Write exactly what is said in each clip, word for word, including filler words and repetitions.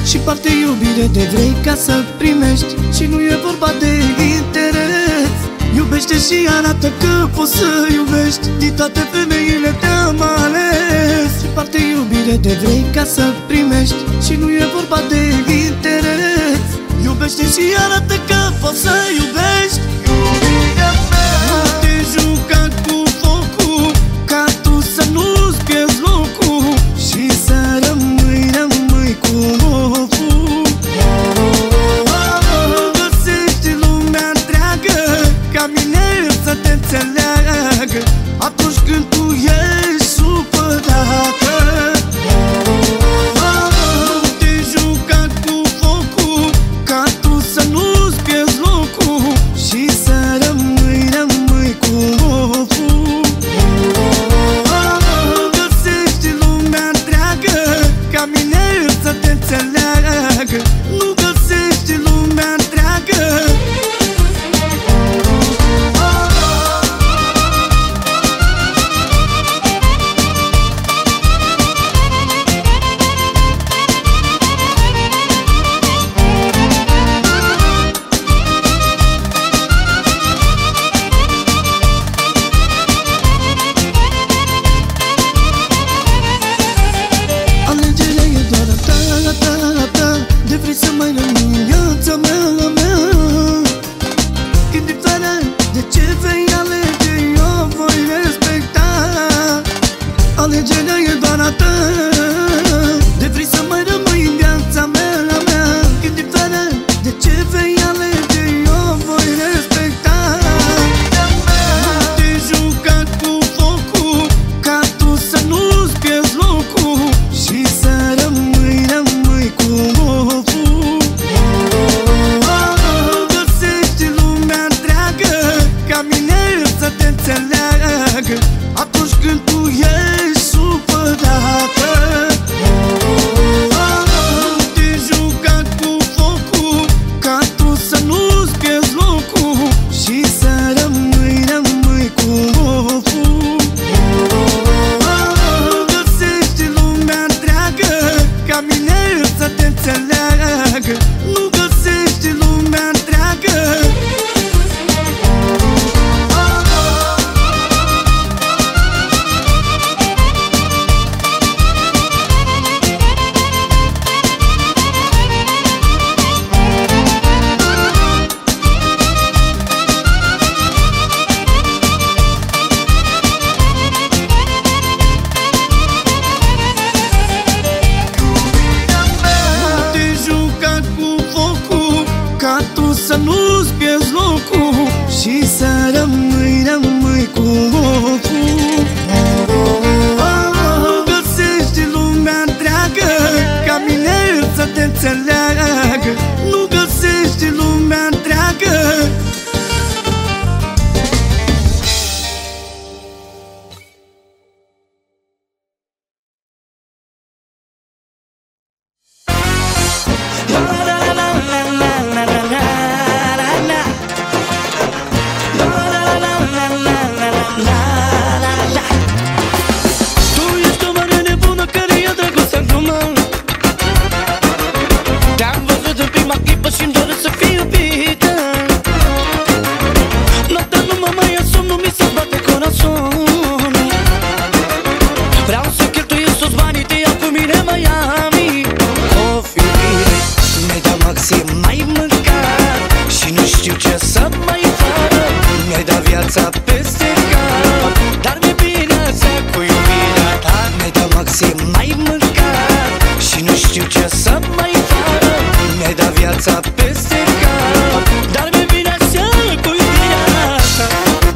Și parte iubire de vrei ca să primești. Și nu e vorba de interes. Iubește și arată că poți să iubești. Din toate femeile te-am ales. Și parte iubire de vrei ca să primești. Și nu e vorba de interes. Iubește și arată că poți să iubești. Iubirea mea, nu te juca cu focul, ca tu să nu-ți pierzi locul. Și să rămâi, rămâi cu oful. Găsești lumea întreagă ca mine să te înțeleagă atunci când tu ești supărată. Nu te juca cu focul, ca tu să nu-ți pierzi locul. Și să rămâi, rămâi cu oful. Găsești lumea întreagă ca mine să te înțeleagă. Nu găsești lumea întreagă. Alegerea e doar a ta, a ta, a ta. De vrei să mai rămâi în viața mea, a mea. Când e fără, de ce vei alege, eu voi respecta. Alegerea e doar a ta. De vrei să mai rămâi în viața mea, a mea. Când e fără, de ce vei alege, eu voi respecta. Nu te juca cu focul, ca tu să nu-ți pierzi locul. Și să rămâi, rămâi cu oful. Găsești lumea întreagă ca mine să te înțeleagă atunci când tu ești supărată. Nu te juca cu focul, ca tu să nu-ți pierzi locul. Și să rămâi, rămâi cu oful. Găsești lumea întreagă ca mine să te înțeleagă. Nu găsești lumea întreagă. Nu te juca cu focul, ca tu să nu-ți pierzi locul. Și să rămâi, rămâi cu oful. Găsești lumea întreagă ca mine să te înțeleagă. Nu găsești lumea întreagă. Tu ești o mare nebună care ia dragostea în glumă. Te-am văzut în prima clipă și-mi doresc să fii iubită. Noaptea nu mă mai asum, nu mi se bate corazonul. Vreau să cheltuiesc toți banii, te iau cu mine în Miami. Of, iubire, mi-ai dat maxim, m-ai mâncat și nu știu ce să mai fac. Mi-ai dat viața peste cap, dar mi-e bine așa cu iubirea ta. Mi-ai dat maxim, m-ai mâncat și nu știu ce să mai fac. Mi-ai dat viața peste cap, dar mi-e bine așa cu iubirea ta.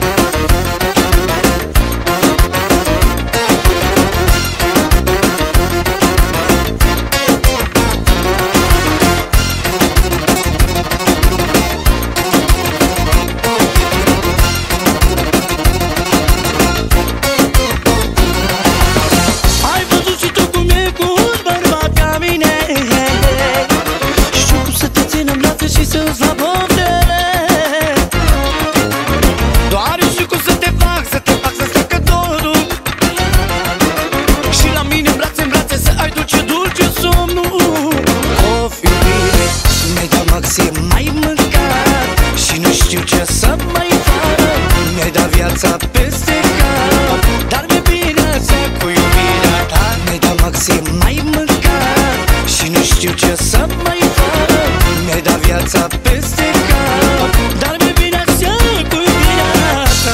Ai văzut și tu cum e cu un bărbat ca mine. Știu cum să te țin în știu ce să mai fac. Mi-ai dat viața peste cap, dar mi-e bine așa cu iubirea ta.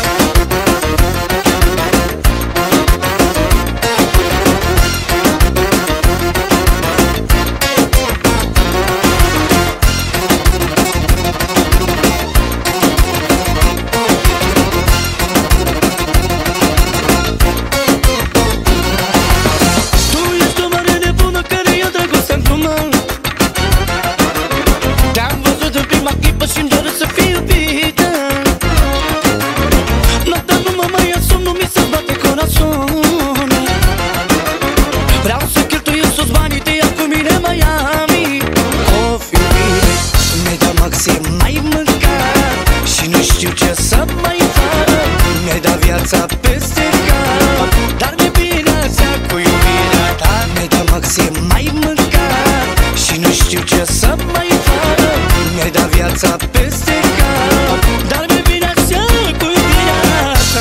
Și-mi doresc să fiu iubită. Noaptea nu mă mai asum, nu mi se bate corazonul. Vreau să cheltuiesc toți banii, te iau cu mine în Miami. Of, iubire, mi-ai dat maxim, m-ai mâncat și nu știu ce să mai fac. Mi-ai dat viața peste cap, dar mi-e bine așa cu iubirea ta. Mi-ai dat maxim, m-ai mâncat și nu știu ce să mai fac. Mi-ai dat viața peste cap, dar mi-e bine așa cu iubirea ta.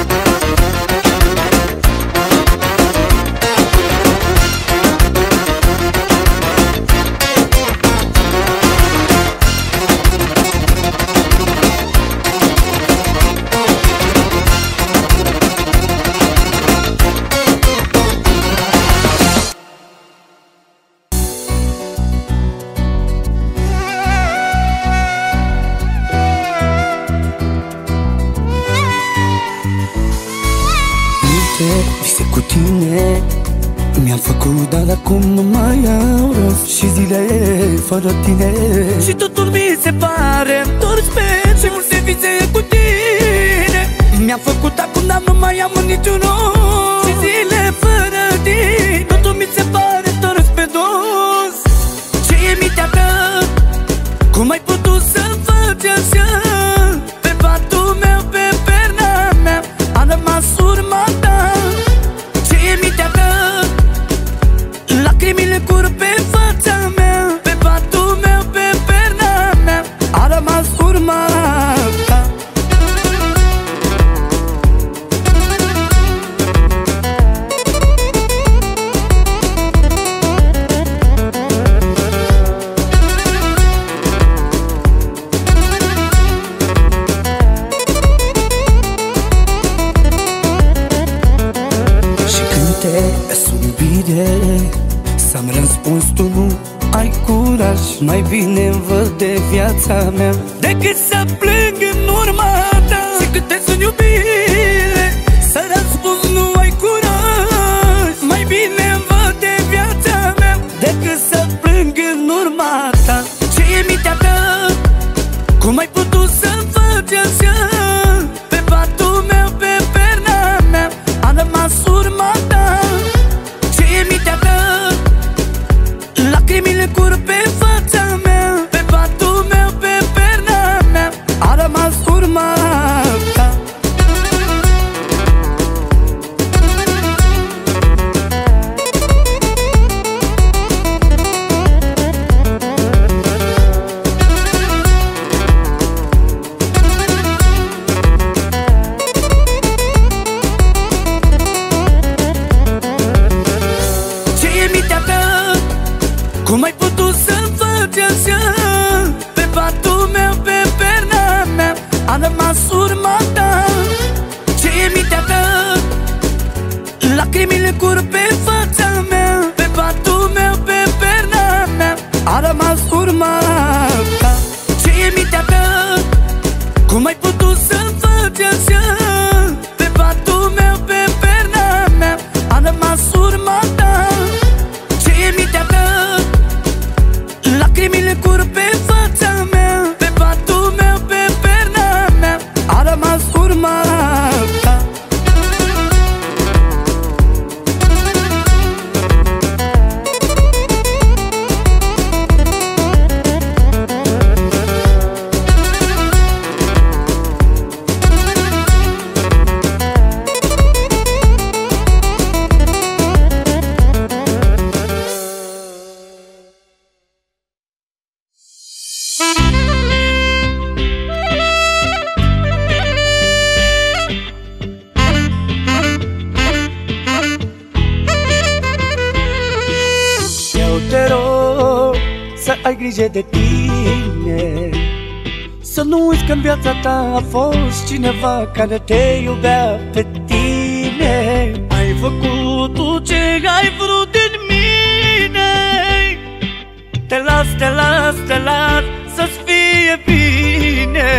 Vise cu tine mi-am făcut, dar acum nu mai au rost. Și zile fără tine și totul mi se pare doar sper. Și multe vise cu tine mi-am făcut acum, dar nu mai am niciun rost. Și zile fără tine totul mi se pare doar pe dos. Ce e mintea ta? Cum ai putut să faci așa? Pe patul meu, pe perna mea a rămas urma ta. Lacrimile curg pe fața mea, pe patul meu, pe perna mea a rămas urma ta. Și când te sun iubire, să-mi răspuns tu nu ai curaj. Mai bine îmi văd de viața mea decât să plâng în urma ta. Și când te sun iubire, să răspuns nu ai curaj. Mai bine îmi văd de viața mea decât să plâng în urma ta. Ce e mintea ta? Cum ai putut să faci așa? Pe patul meu, pe perna mea a rămas urma ta. Ce e mintea ta? Lacrimile curg pe fața mea, pe patul meu, pe perna mea a rămas urma ta. Ce e mintea ta? Cum ai putut să faci așa? Pe patul meu, pe perna mea a rămas urma ta. Ce e mintea ta? Lacrimile curg pe fața mea, pe patul meu, pe perna mea a rămas urma ta. Ce e mintea ta? Cum ai putut să faci așa? Pe patul meu, pe perna mea a rămas urma ta. Ce e mintea ta? Lacrimile curg pe fața mea, pe patul meu, pe perna mea a rămas urma ta. să ai grijă de tine. Să nu uiți că în viața ta a fost cineva care te iubea pe tine. Ai făcut tu ce ai vrut din mine. Te las, te las, te las să-ți fie bine.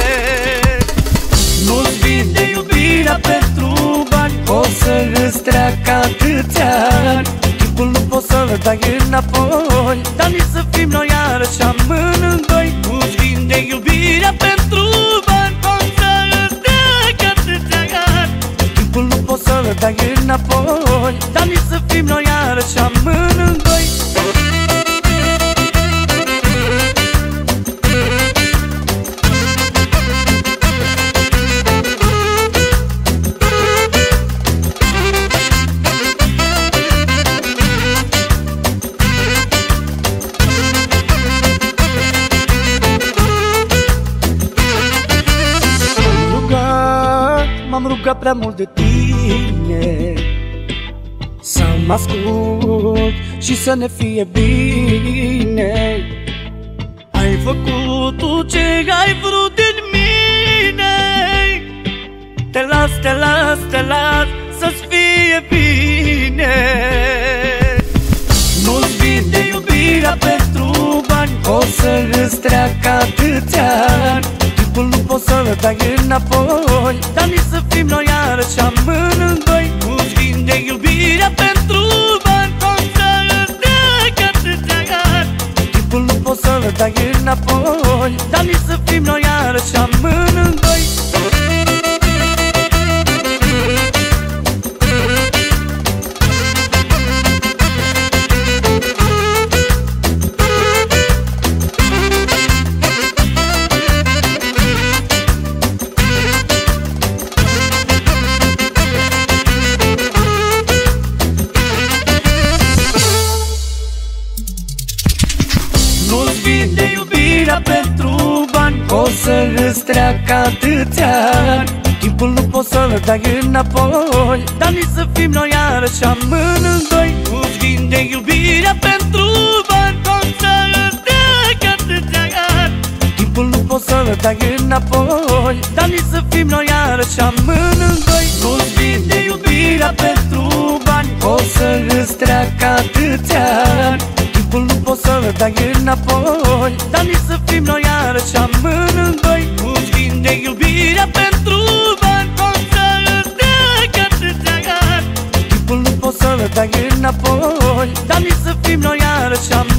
Nu-ți vinde iubirea pentru bani, o să îți treacă atâția ani. Timpul nu poți să-l dai înapoi, dar nici să fim noi iarăși amândoi. Nu-ți vinde iubirea pentru bani, o să îți treacă atâția ani. Timpul nu poți să-l dai înapoi, dar nici să fim noi iarăși amândoi. M-am rugat prea mult de tine, să mă ascult și să ne fie bine. Ai făcut tu ce ai vrut din mine. Te las, te las, te las să-ți fie bine. Nu-ți vinde iubirea pentru bani, o să îți treacă atâția ani. Timpul nu poți să-l dai înapoi, dar nici să fim noi iarăși amândoi. Nu-ți vinde iubirea pentru bani, o să îți treacă atâția ani. Timpul nu poți să-l dai înapoi, dar nici să fim noi iarăși amândoi. Nu-ți vinde iubirea pentru bani, o să îți treacă atâția ani. Timpul nu poți să-l dai înapoi, dar nici să fim noi iarăși amândoi. Nu-ți vinde iubirea pentru bani, o să îți treacă atâția ani. Timpul nu poți să-l dai înapoi, dar nici să fim noi iarăși amândoi. Nu-ți vinde iubirea pentru bani, o să îți treacă atâția ani. Timpul nu poți să-l dai înapoi, dar nici să fim noi iarăși amândoi. Nu-ți vinde iubirea pentru bani, o să îți treacă atâția ani. Timpul nu poți să-l dai înapoi, dar nici să fim noi iarăși amândoi.